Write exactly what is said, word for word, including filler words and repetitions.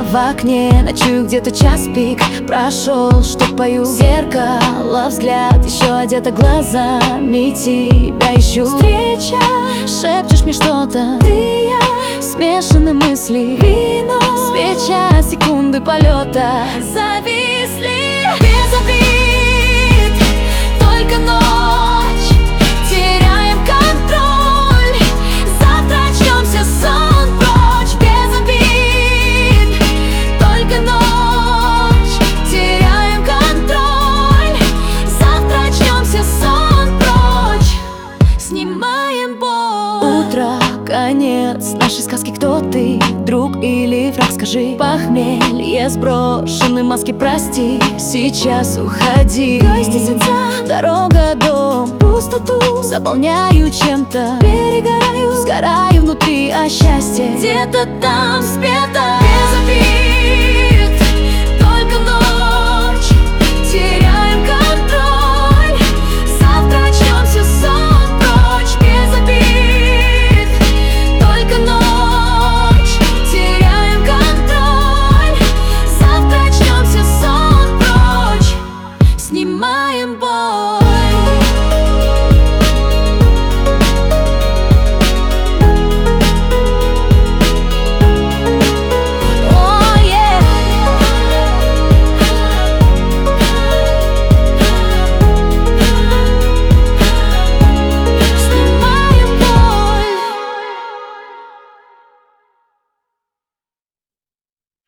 в окне, ночую где-то час пик прошел, что пою. Зеркало, взгляд, еще одета глазами, тебя ищу. Встреча, шепчешь мне что-то, ты и я, смешаны мысли, вино, свеча, секунды полета зависли. Без обид, только ночь, теряем контроль. Завтра очнемся, сон прочь. Без обид, только ночь, теряем контроль. Завтра очнемся, сон прочь. Снимаем боль. Утро, конец нашей сказки. Кто ты, друг или враг, скажи. Похмелье, сброшены маски, прости, сейчас уходи. Дорога, дом, пустоту заполняю чем-то, перегораю, сгораю внутри, а счастье где-то там спето. Без